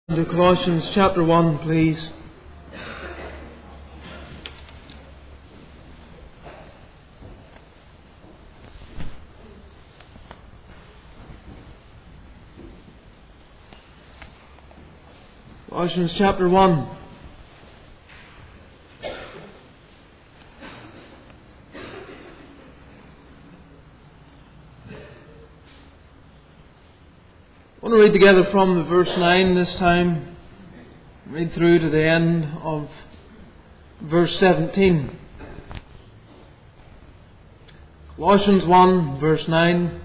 To Colossians chapter 1, please. Colossians chapter 1. I want to read together from the verse 9 this time. Read through to the end of verse 17. Colossians 1 verse 9.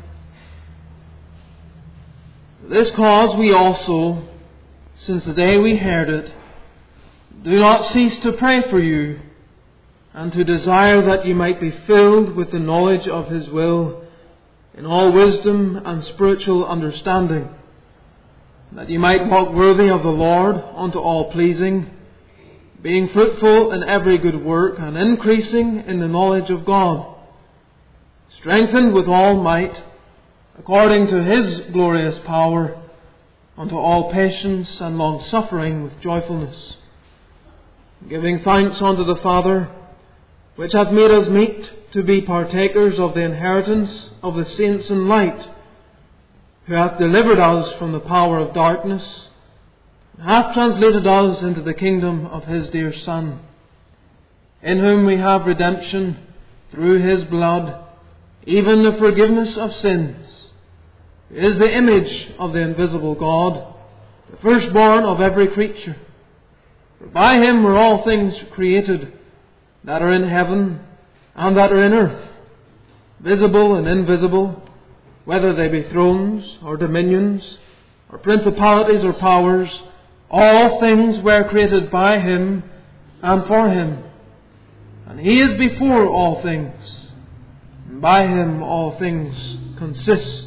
For this cause we also, since the day we heard it, do not cease to pray for you, and to desire that you might be filled with the knowledge of His will, in all wisdom and spiritual understanding, that ye might walk worthy of the Lord unto all pleasing, being fruitful in every good work, and increasing in the knowledge of God, strengthened with all might, according to His glorious power, unto all patience and long suffering with joyfulness, giving thanks unto the Father, which hath made us meet to be partakers of the inheritance of the saints in light, who hath delivered us from the power of darkness, and hath translated us into the kingdom of His dear Son, in whom we have redemption through His blood, even the forgiveness of sins, who is the image of the invisible God, the firstborn of every creature. For by Him were all things created, that are in heaven and that are in earth, visible and invisible, whether they be thrones or dominions or principalities or powers. All things were created by Him and for Him. And He is before all things, and by Him all things consist.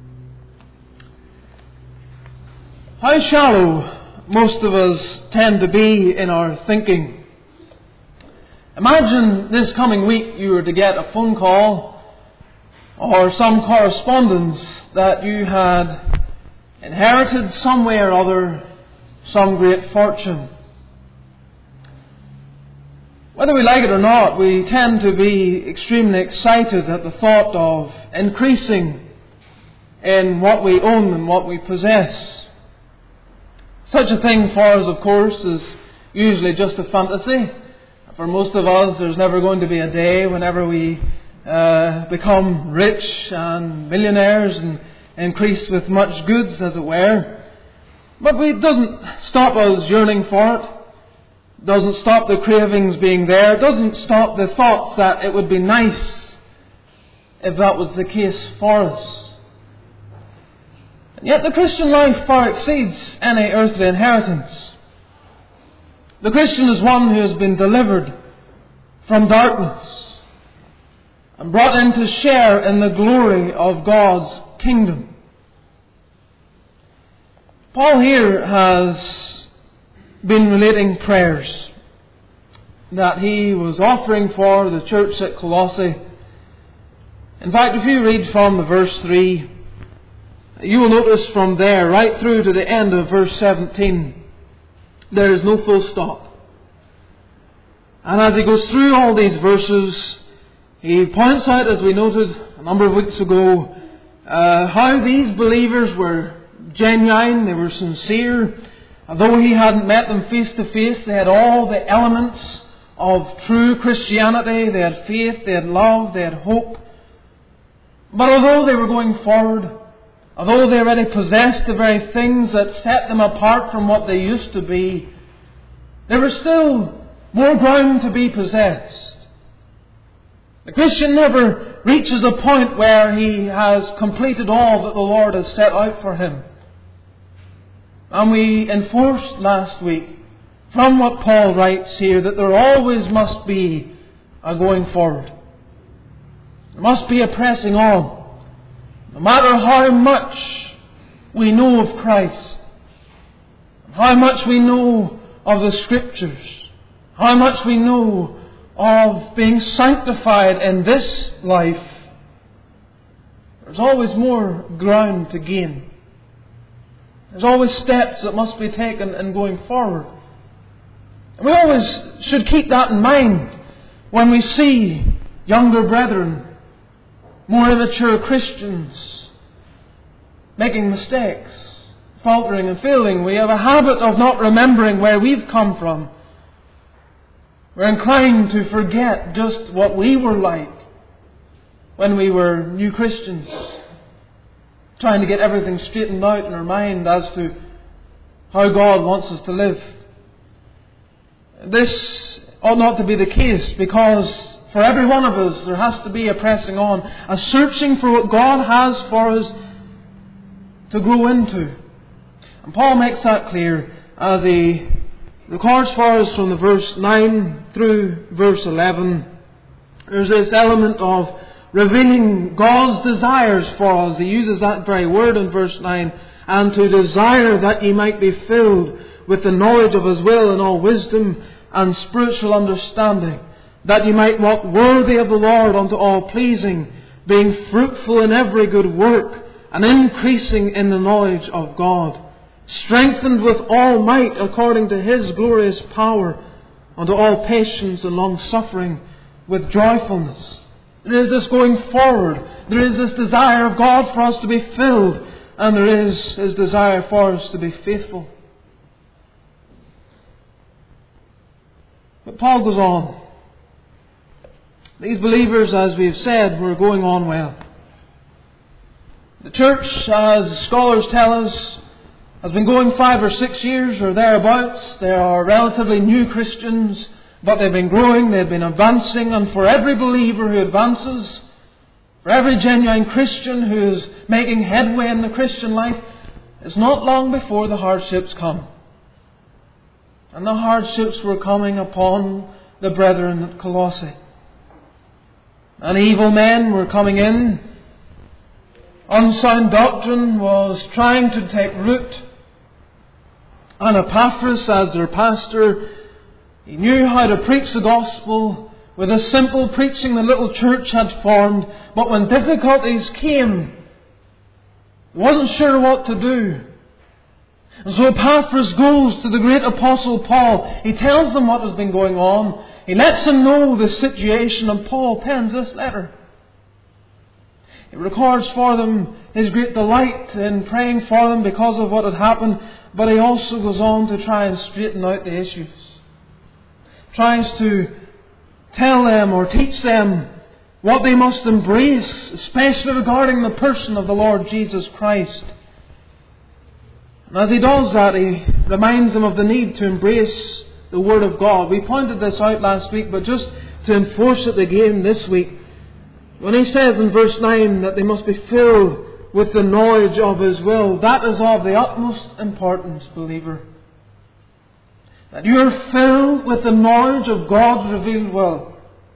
How shallow most of us tend to be in our thinking. Imagine this coming week you were to get a phone call or some correspondence that you had inherited some way or other some great fortune. Whether we like it or not, we tend to be extremely excited at the thought of increasing in what we own and what we possess. Such a thing for us, of course, is usually just a fantasy. For most of us, there's never going to be a day whenever we become rich and millionaires and increase with much goods, as it were. But it doesn't stop us yearning for it. Doesn't stop the cravings being there. Doesn't stop the thoughts that it would be nice if that was the case for us. And yet the Christian life far exceeds any earthly inheritance. The Christian is one who has been delivered from darkness and brought in to share in the glory of God's kingdom. Paul here has been relating prayers that he was offering for the church at Colossae. In fact, if you read from the verse 3, you will notice from there right through to the end of verse 17, there is no full stop. And as he goes through all these verses, he points out, as we noted a number of weeks ago, how these believers were genuine, they were sincere. Although he hadn't met them face to face, they had all the elements of true Christianity. They had faith, they had love, they had hope. But although they were going forward, although they already possessed the very things that set them apart from what they used to be, there was still more ground to be possessed. The Christian never reaches a point where he has completed all that the Lord has set out for him. And we enforced last week from what Paul writes here that there always must be a going forward. There must be a pressing on. No matter how much we know of Christ, how much we know of the Scriptures, how much we know of being sanctified in this life, there's always more ground to gain. There's always steps that must be taken in going forward. And we always should keep that in mind when we see younger brethren, more immature Christians, making mistakes, faltering and failing. We have a habit of not remembering where we've come from. We're inclined to forget just what we were like when we were new Christians, trying to get everything straightened out in our mind as to how God wants us to live. This ought not to be the case, because for every one of us there has to be a pressing on, a searching for what God has for us to grow into. And Paul makes that clear as he records for us from the verse 9 through verse 11. There's this element of revealing God's desires for us. He uses that very word in verse 9. And to desire that ye might be filled with the knowledge of His will and all wisdom and spiritual understanding, that ye might walk worthy of the Lord unto all pleasing, being fruitful in every good work, and increasing in the knowledge of God, strengthened with all might according to His glorious power, unto all patience and long suffering with joyfulness. There is this going forward. There is this desire of God for us to be filled, and there is His desire for us to be faithful. But Paul goes on. These believers, as we have said, were going on well. The church, as scholars tell us, has been going 5 or 6 years or thereabouts. They are relatively new Christians, but they've been growing, they've been advancing, and for every believer who advances, for every genuine Christian who is making headway in the Christian life, it's not long before the hardships come. And the hardships were coming upon the brethren at Colossae. And evil men were coming in. Unsound doctrine was trying to take root. And Epaphras, as their pastor, he knew how to preach the gospel with the simple preaching the little church had formed. But when difficulties came, he wasn't sure what to do. And so Epaphras goes to the great apostle Paul. He tells them what has been going on. He lets them know the situation, and Paul pens this letter. He records for them his great delight in praying for them because of what had happened, but he also goes on to try and straighten out the issues. Tries to tell them or teach them what they must embrace, especially regarding the person of the Lord Jesus Christ. And as he does that, he reminds them of the need to embrace the Word of God. We pointed this out last week, but just to enforce it again this week, when he says in verse 9 that they must be filled with the knowledge of His will, that is of the utmost importance, believer. That you are filled with the knowledge of God's revealed will.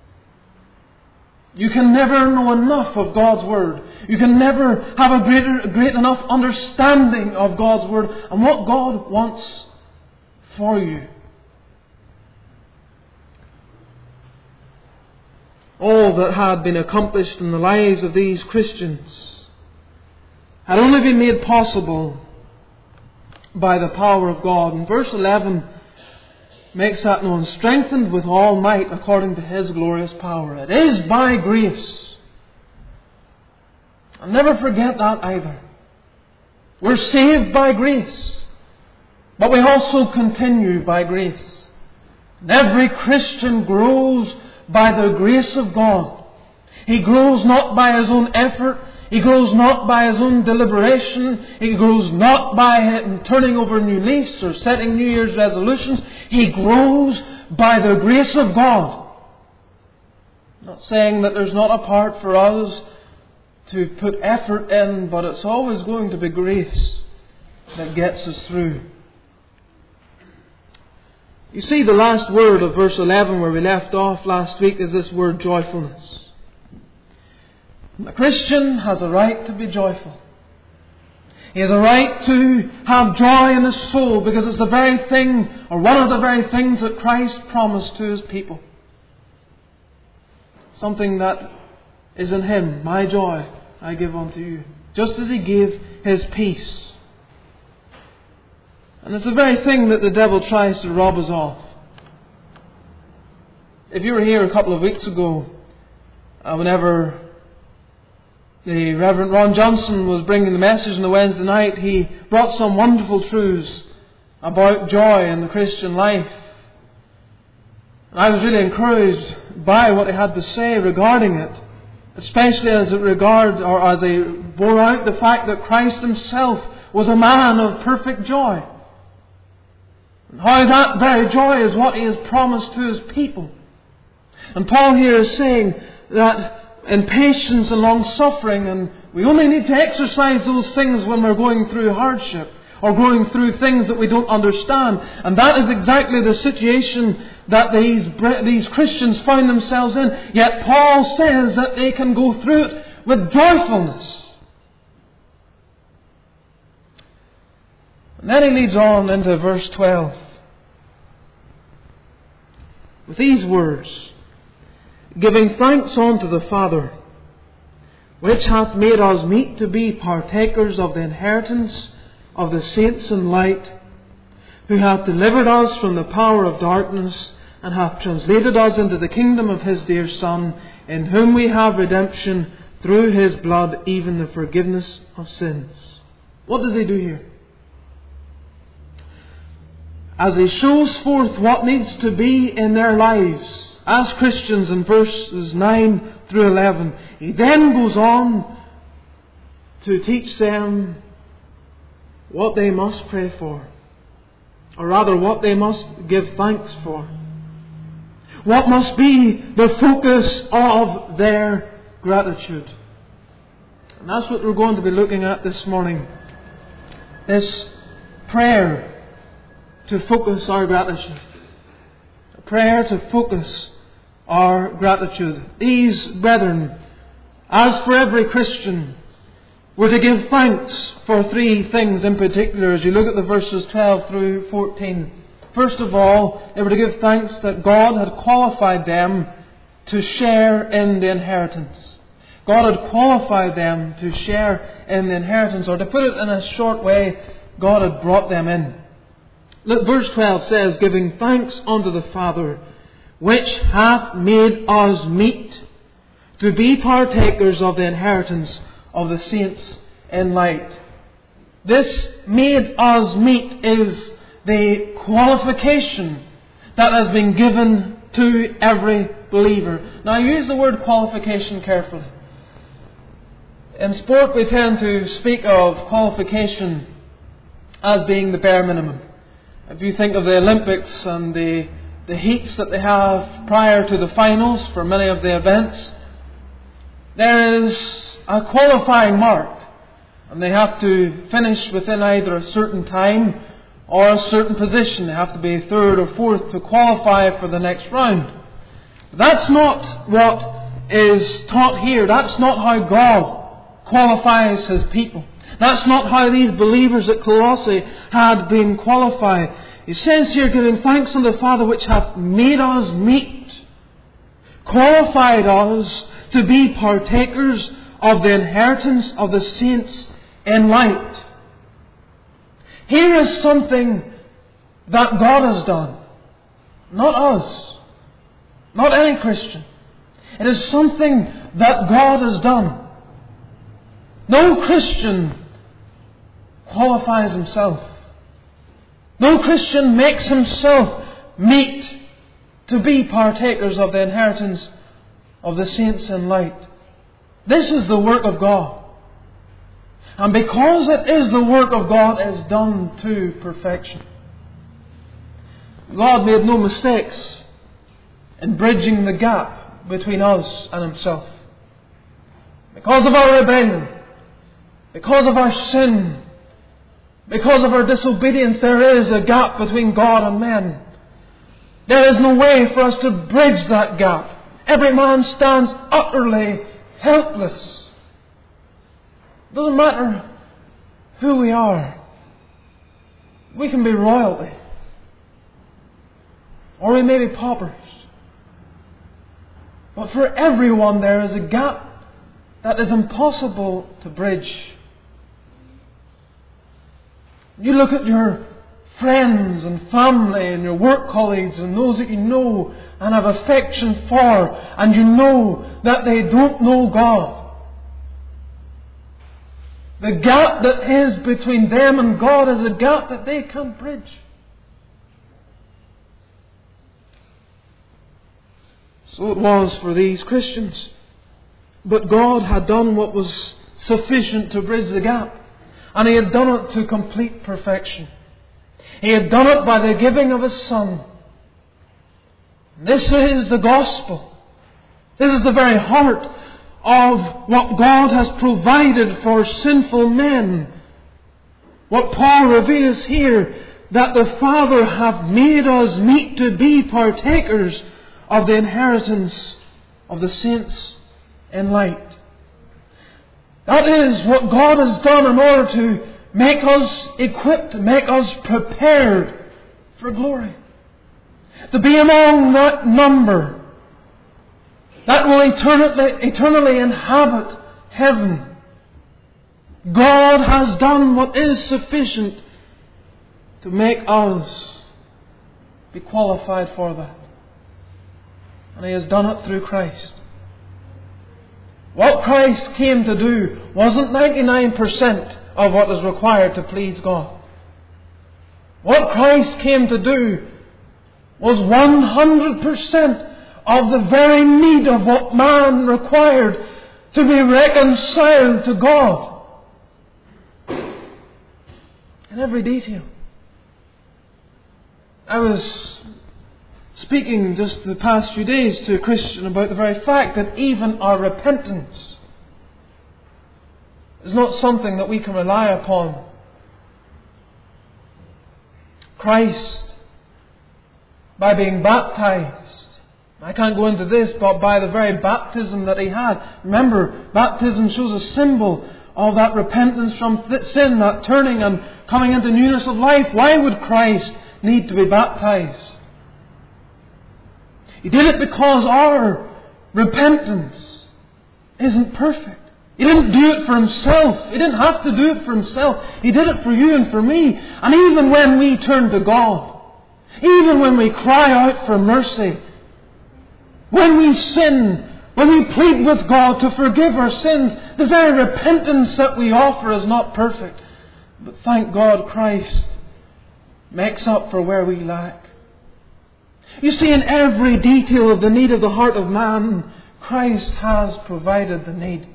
You can never know enough of God's Word. You can never have a great enough understanding of God's Word and what God wants for you. All that had been accomplished in the lives of these Christians had only been made possible by the power of God. And verse 11 makes that known. Strengthened with all might according to His glorious power. It is by grace. And never forget that either. We're saved by grace, but we also continue by grace. And every Christian grows by the grace of God. He grows not by his own effort. He grows not by his own deliberation. He grows not by turning over new leaves or setting New Year's resolutions. He grows by the grace of God. I'm not saying that there's not a part for us to put effort in, but it's always going to be grace that gets us through. You see, the last word of verse 11 where we left off last week is this word joyfulness. The Christian has a right to be joyful. He has a right to have joy in his soul because it's the very thing, or one of the very things that Christ promised to His people. Something that is in Him. My joy I give unto you. Just as He gave His peace. And it's the very thing that the devil tries to rob us of. If you were here a couple of weeks ago, whenever the Reverend Ron Johnson was bringing the message on the Wednesday night, he brought some wonderful truths about joy in the Christian life. And I was really encouraged by what he had to say regarding it, especially as he bore out the fact that Christ Himself was a man of perfect joy. And how that very joy is what He has promised to His people. And Paul here is saying that in patience and long suffering, and we only need to exercise those things when we're going through hardship or going through things that we don't understand. And that is exactly the situation that these Christians find themselves in. Yet Paul says that they can go through it with joyfulness. And then he leads on into verse 12 with these words: giving thanks unto the Father, which hath made us meet to be partakers of the inheritance of the saints in light, who hath delivered us from the power of darkness, and hath translated us into the kingdom of His dear Son, in whom we have redemption through His blood, even the forgiveness of sins. What does he do here? As he shows forth what needs to be in their lives as Christians in verses 9 through 11, he then goes on to teach them what they must pray for, or rather what they must give thanks for. What must be the focus of their gratitude. And that's what we're going to be looking at this morning. This prayer to focus our gratitude. A prayer to focus our gratitude. These brethren, as for every Christian, were to give thanks for three things in particular as you look at the verses 12 through 14. First of all, they were to give thanks that God had qualified them to share in the inheritance. God had qualified them to share in the inheritance, or to put it in a short way, God had brought them in. Look, verse 12 says, giving thanks unto the Father, which hath made us meet to be partakers of the inheritance of the saints in light. This made us meet is the qualification that has been given to every believer. Now, use the word qualification carefully. In sport, we tend to speak of qualification as being the bare minimum. If you think of the Olympics and the heats that they have prior to the finals for many of the events, there is a qualifying mark, and they have to finish within either a certain time or a certain position. They have to be third or fourth to qualify for the next round. That's not what is taught here. That's not how God qualifies His people. That's not how these believers at Colossae had been qualified. He says here, giving thanks unto the Father which hath made us meet, qualified us to be partakers of the inheritance of the saints in light. Here is something that God has done. Not us. Not any Christian. It is something that God has done. No Christian qualifies himself. No Christian makes himself meet to be partakers of the inheritance of the saints in light. This is the work of God. And because it is the work of God, it is done to perfection. God made no mistakes in bridging the gap between us and Himself. Because of our rebellion, because of our sin, because of our disobedience, there is a gap between God and men. There is no way for us to bridge that gap. Every man stands utterly helpless. It doesn't matter who we are. We can be royalty, or we may be paupers. But for everyone there is a gap that is impossible to bridge. You look at your friends and family and your work colleagues and those that you know and have affection for, and you know that they don't know God. The gap that is between them and God is a gap that they can't bridge. So it was for these Christians. But God had done what was sufficient to bridge the gap. And He had done it to complete perfection. He had done it by the giving of His Son. This is the gospel. This is the very heart of what God has provided for sinful men. What Paul reveals here, that the Father hath made us meet to be partakers of the inheritance of the saints in light. That is what God has done in order to make us equipped, make us prepared for glory. To be among that number that will eternally inhabit heaven. God has done what is sufficient to make us be qualified for that. And He has done it through Christ. What Christ came to do wasn't 99% of what is required to please God. What Christ came to do was 100% of the very need of what man required to be reconciled to God. In every detail. I was speaking just the past few days to a Christian about the very fact that even our repentance is not something that we can rely upon. Christ, by being baptized, I can't go into this, but by the very baptism that He had. Remember, baptism shows a symbol of that repentance from sin, that turning and coming into newness of life. Why would Christ need to be baptized? He did it because our repentance isn't perfect. He didn't do it for Himself. He didn't have to do it for Himself. He did it for you and for me. And even when we turn to God, even when we cry out for mercy, when we sin, when we plead with God to forgive our sins, the very repentance that we offer is not perfect. But thank God Christ makes up for where we lack. You see, in every detail of the need of the heart of man, Christ has provided the need.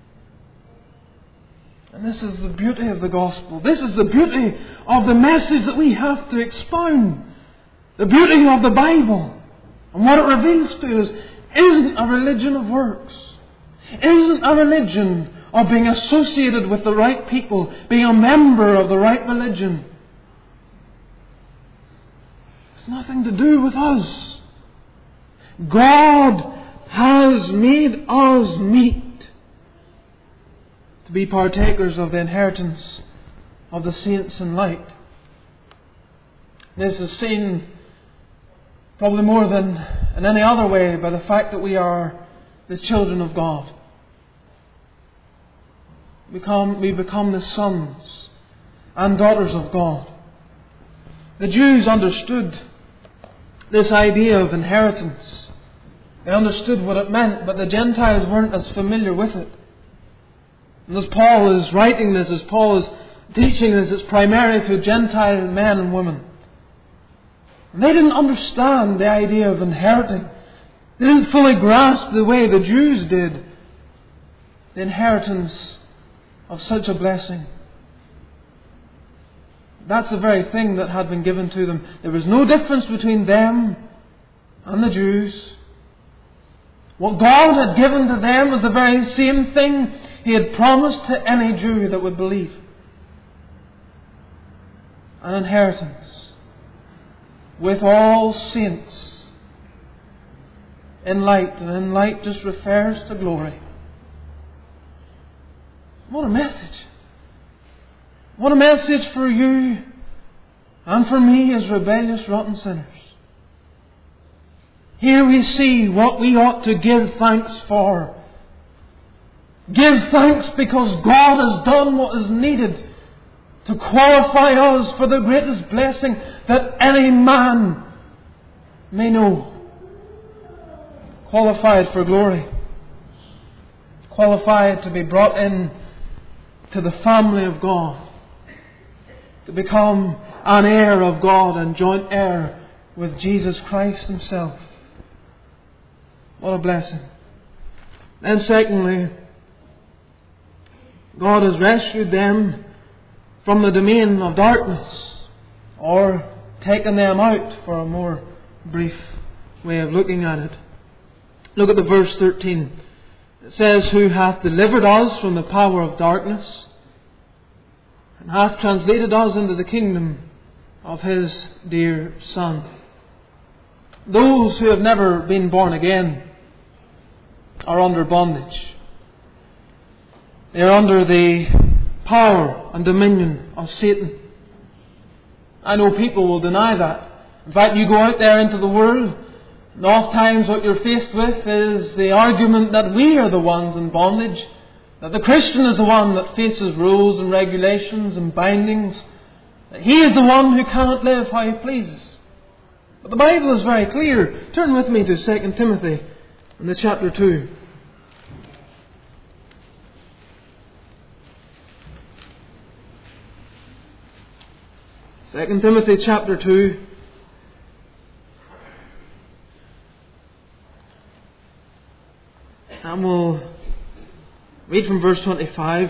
And this is the beauty of the gospel. This is the beauty of the message that we have to expound. The beauty of the Bible. And what it reveals to us isn't a religion of works. Isn't a religion of being associated with the right people, being a member of the right religion. It's nothing to do with us. God has made us meet to be partakers of the inheritance of the saints in light. This is seen probably more than in any other way by the fact that we are the children of God. We become the sons and daughters of God. The Jews understood this idea of inheritance. They understood what it meant, but the Gentiles weren't as familiar with it. And as Paul is writing this, as Paul is teaching this, it's primarily to Gentile men and women. And they didn't understand the idea of inheriting. They didn't fully grasp the way the Jews did the inheritance of such a blessing. That's the very thing that had been given to them. There was no difference between them and the Jews. What God had given to them was the very same thing He had promised to any Jew that would believe. An inheritance with all saints in light. And in light just refers to glory. What a message. What a message for you and for me as rebellious, rotten sinners. Here we see what we ought to give thanks for. Give thanks because God has done what is needed to qualify us for the greatest blessing that any man may know. Qualified for glory. Qualified to be brought in to the family of God. To become an heir of God and joint heir with Jesus Christ Himself. What a blessing. And secondly, God has rescued them from the domain of darkness, or taken them out, for a more brief way of looking at it. Look at the verse 13. It says, "Who hath delivered us from the power of darkness, and hath translated us into the kingdom of His dear Son." Those who have never been born again are under bondage. They are under the power and dominion of Satan. I know people will deny that. In fact, you go out there into the world, and oft times what you're faced with is the argument that we are the ones in bondage, that the Christian is the one that faces rules and regulations and bindings, that he is the one who cannot live how he pleases. But the Bible is very clear. Turn with me to 2 Timothy in the chapter 2. 2 Timothy chapter 2. And we'll read from verse 25.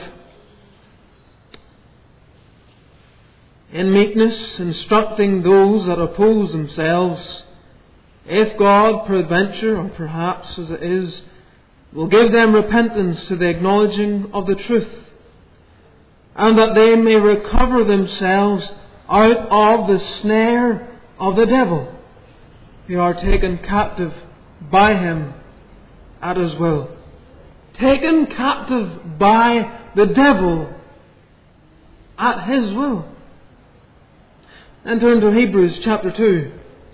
"In meekness instructing those that oppose themselves, if God peradventure, or perhaps as it is, will give them repentance to the acknowledging of the truth, and that they may recover themselves out of the snare of the devil, who are taken captive by him at his will." Taken captive by the devil at his will. And turn to Hebrews chapter 2.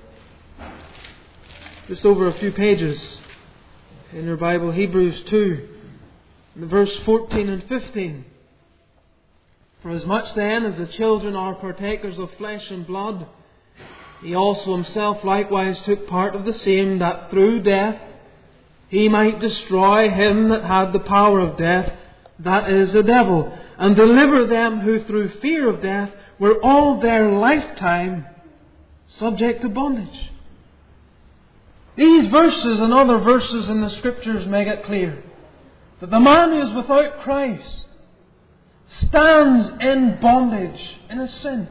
Just over a few pages in your Bible. Hebrews 2, verse 14 and 15. "For as much then as the children are partakers of flesh and blood, He also Himself likewise took part of the same, that through death He might destroy him that had the power of death, that is, the devil, and deliver them who through fear of death were all their lifetime subject to bondage." These verses and other verses in the Scriptures make it clear that the man who is without Christ stands in bondage in his sin.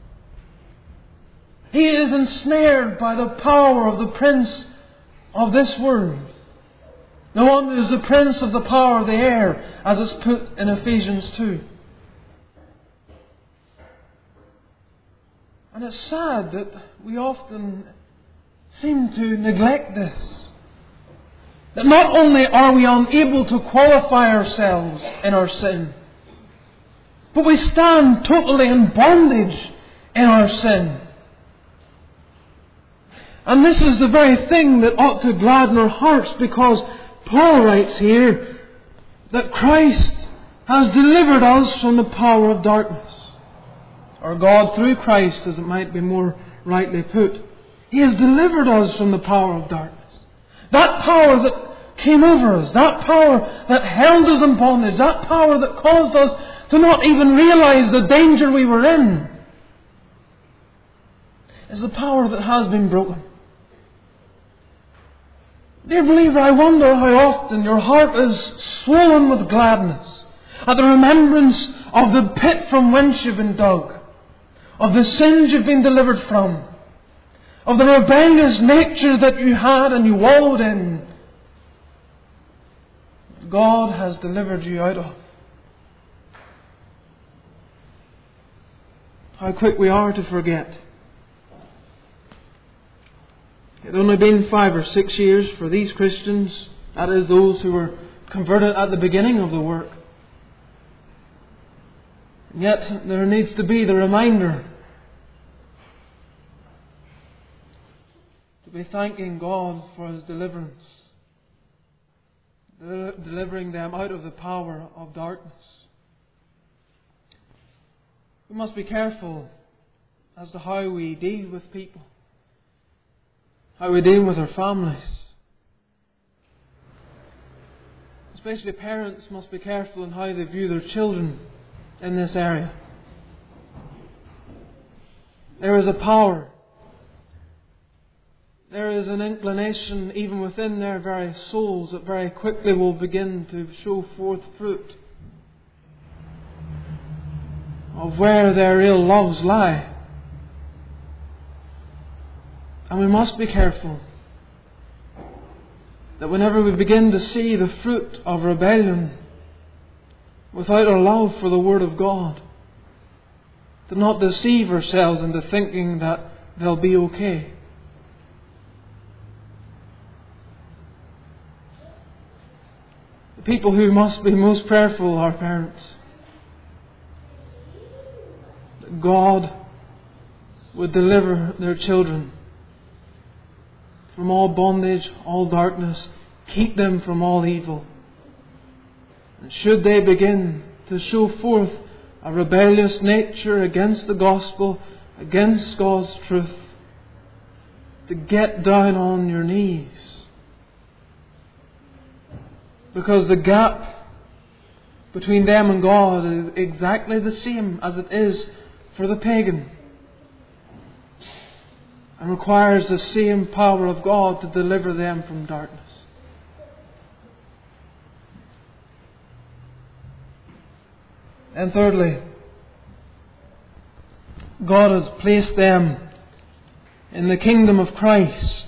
He is ensnared by the power of the prince of this world. The one who is the prince of the power of the air, as it's put in Ephesians 2. And it's sad that we often seem to neglect this. That not only are we unable to qualify ourselves in our sin, but we stand totally in bondage in our sin. And this is the very thing that ought to gladden our hearts, because Paul writes here that Christ has delivered us from the power of darkness. Or God through Christ, as it might be more rightly put. He has delivered us from the power of darkness. That power that came over us, that power that held us in bondage, that power that caused us to not even realize the danger we were in, is the power that has been broken. Dear believer, I wonder how often your heart is swollen with gladness at the remembrance of the pit from whence you've been dug, of the sins you've been delivered from, of the rebellious nature that you had and you wallowed in. God has delivered you out of. How quick we are to forget. It had only been 5 or 6 years for these Christians, that is, those who were converted at the beginning of the work. And yet there needs to be the reminder to be thanking God for His deliverance, delivering them out of the power of darkness. We must be careful as to how we deal with people, how we deal with our families. Especially parents must be careful in how they view their children in this area. There is a power. There is an inclination even within their very souls that very quickly will begin to show forth fruit of where their real loves lie. And we must be careful that whenever we begin to see the fruit of rebellion without our love for the Word of God, to not deceive ourselves into thinking that they'll be okay. The people who must be most prayerful are parents. That God would deliver their children from all bondage, all darkness, keep them from all evil. And should they begin to show forth a rebellious nature against the gospel, against God's truth, to get down on your knees. Because the gap between them and God is exactly the same as it is for the pagan, and requires the same power of God to deliver them from darkness. And thirdly, God has placed them in the kingdom of Christ.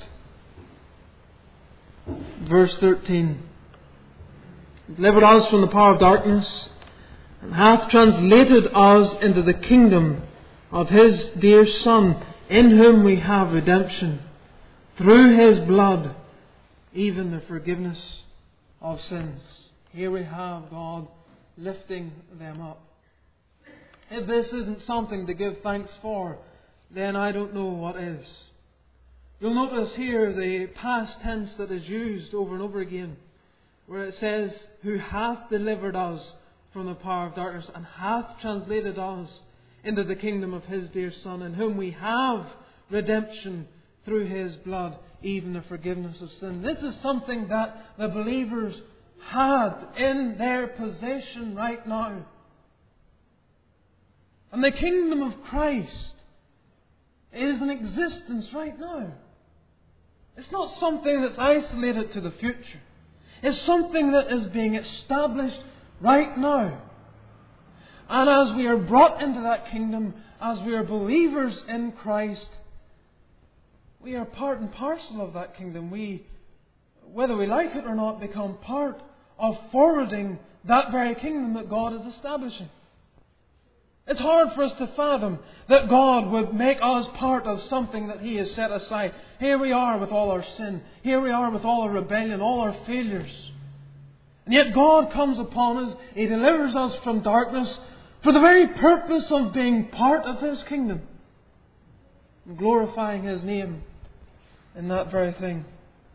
Verse 13. Delivered us from the power of darkness, and hath translated us into the kingdom of His dear Son, in whom we have redemption, through His blood, even the forgiveness of sins. Here we have God lifting them up. If this isn't something to give thanks for, then I don't know what is. You'll notice here the past tense that is used over and over again, where it says, who hath delivered us from the power of darkness, and hath translated us into the kingdom of His dear Son, in whom we have redemption through His blood, even the forgiveness of sin. This is something that the believers had in their possession right now. And the kingdom of Christ is in existence right now. It's not something that's isolated to the future. It's something that is being established right now. And as we are brought into that kingdom, as we are believers in Christ, we are part and parcel of that kingdom. We, whether we like it or not, become part of forwarding that very kingdom that God is establishing. It's hard for us to fathom that God would make us part of something that He has set aside. Here we are with all our sin. Here we are with all our rebellion, all our failures. And yet God comes upon us. He delivers us from darkness for the very purpose of being part of His kingdom and glorifying His name in that very thing.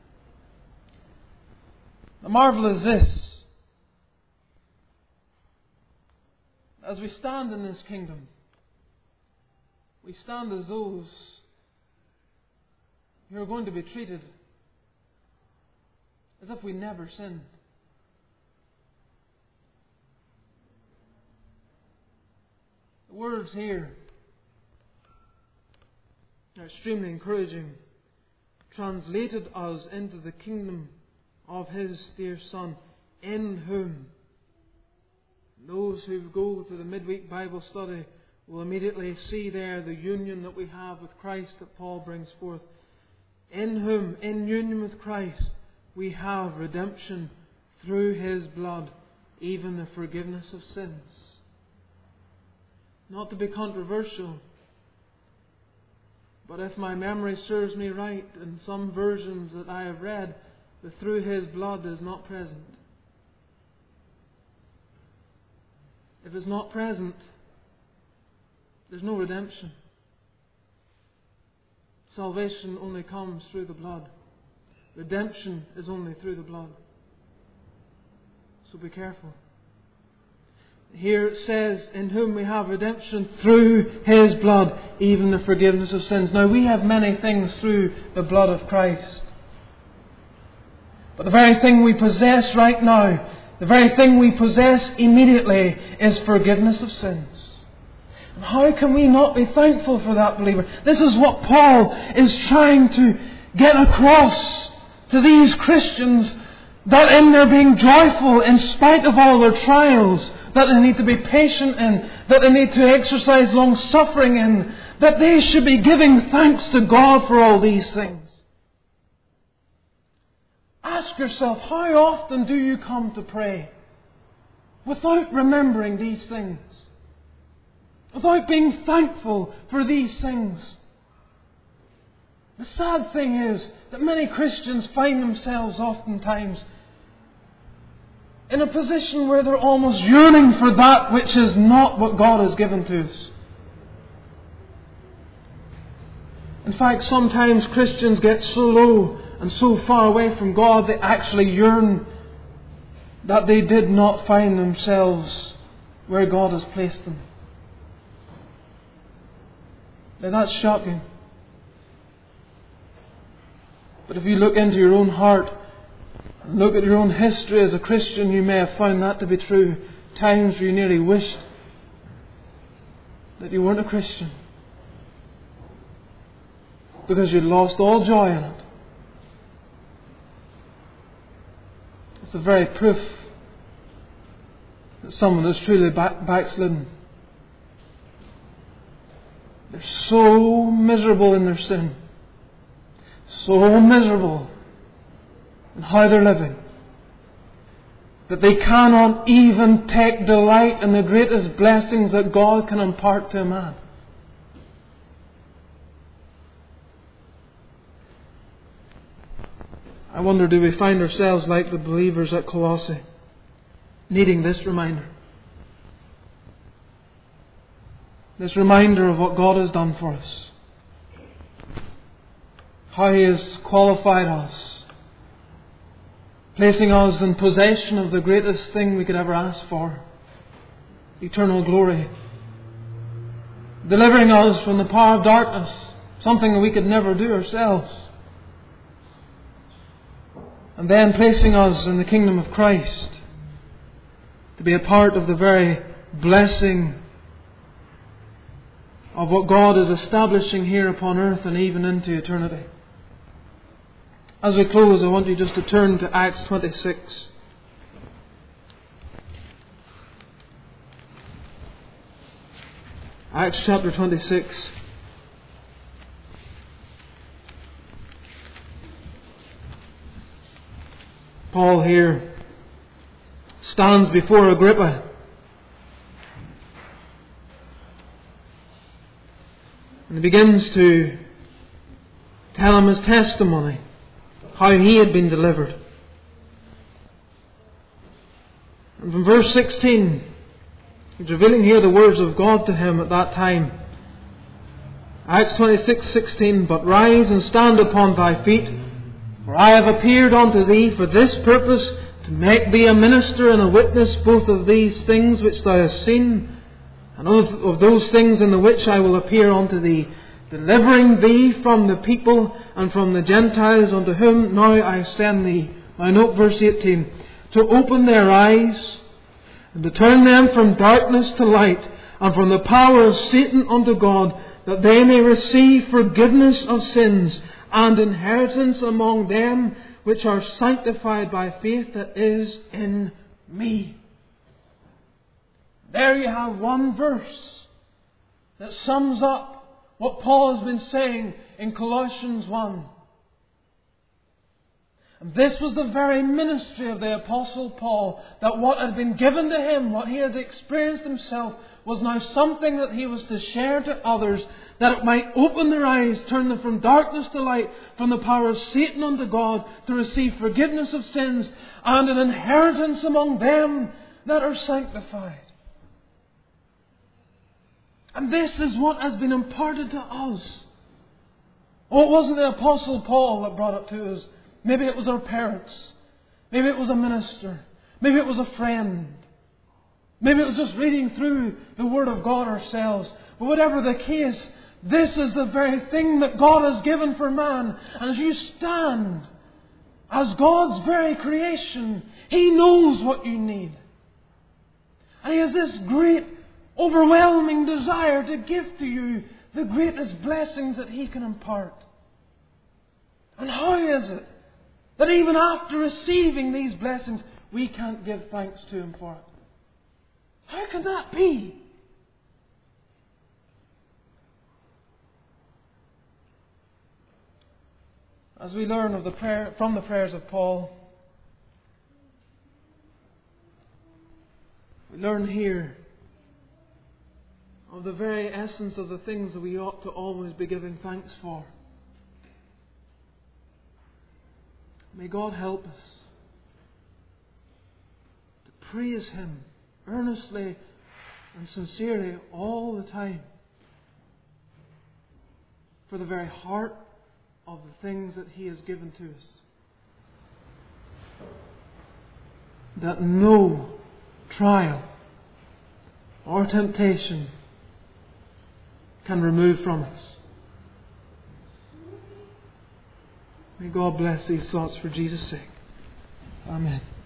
The marvel is this. As we stand in this kingdom, we stand as those who are going to be treated as if we never sinned. The words here are extremely encouraging. Translated us into the kingdom of His dear Son, in whom. Those who go to the midweek Bible study will immediately see there the union that we have with Christ that Paul brings forth. In whom, in union with Christ, we have redemption through His blood, even the forgiveness of sins. Not to be controversial, but if my memory serves me right, in some versions that I have read, the through His blood is not present. If it's not present, there's no redemption. Salvation only comes through the blood. Redemption is only through the blood. So be careful. Here it says, in whom we have redemption through His blood, even the forgiveness of sins. Now, we have many things through the blood of Christ. But the very thing we possess right now, the very thing we possess immediately, is forgiveness of sins. And how can we not be thankful for that, believer? This is what Paul is trying to get across to these Christians, that in their being joyful in spite of all their trials, that they need to be patient in, that they need to exercise long suffering in, that they should be giving thanks to God for all these things. Ask yourself, how often do you come to pray without remembering these things? Without being thankful for these things? The sad thing is that many Christians find themselves oftentimes in a position where they're almost yearning for that which is not what God has given to us. In fact, sometimes Christians get so low and so far away from God, they actually yearn that they did not find themselves where God has placed them. Now, that's shocking. But if you look into your own heart, look at your own history as a Christian, you may have found that to be true. Times where you nearly wished that you weren't a Christian, because you'd lost all joy in it. It's the very proof that someone is truly backslidden. They're so miserable in their sin, so miserable in how they're living, that they cannot even take delight in the greatest blessings that God can impart to a man. I wonder, do we find ourselves like the believers at Colossae, needing this reminder? This reminder of what God has done for us. How He has qualified us, placing us in possession of the greatest thing we could ever ask for, eternal glory. Delivering us from the power of darkness, something that we could never do ourselves. And then placing us in the kingdom of Christ, to be a part of the very blessing of what God is establishing here upon earth and even into eternity. As we close, I want you just to turn to Acts 26. Acts chapter 26. Paul here stands before Agrippa. And he begins to tell him his testimony, how he had been delivered. And from verse 16, he's revealing here the words of God to him at that time. Acts 26:16, "But rise and stand upon thy feet, for I have appeared unto thee for this purpose, to make thee a minister and a witness both of these things which thou hast seen, and of those things in the which I will appear unto thee, delivering thee from the people and from the Gentiles, unto whom now I send thee." Now note verse 18. "To open their eyes, and to turn them from darkness to light, and from the power of Satan unto God, that they may receive forgiveness of sins, and inheritance among them which are sanctified by faith that is in me." There you have one verse that sums up what Paul has been saying in Colossians 1. And this was the very ministry of the Apostle Paul, that what had been given to him, what he had experienced himself, was now something that he was to share to others, that it might open their eyes, turn them from darkness to light, from the power of Satan unto God, to receive forgiveness of sins and an inheritance among them that are sanctified. And this is what has been imparted to us. Oh, it wasn't the Apostle Paul that brought it to us. Maybe it was our parents. Maybe it was a minister. Maybe it was a friend. Maybe it was just reading through the Word of God ourselves. But whatever the case, this is the very thing that God has given for man. And as you stand as God's very creation, He knows what you need. And He has this great, overwhelming desire to give to you the greatest blessings that He can impart. And how is it that even after receiving these blessings, we can't give thanks to Him for it? How can that be? As we learn from the prayers of Paul, we learn here of the very essence of the things that we ought to always be giving thanks for. May God help us to praise Him earnestly and sincerely all the time for the very heart of the things that He has given to us. That no trial or temptation can remove from us. May God bless these thoughts for Jesus' sake. Amen.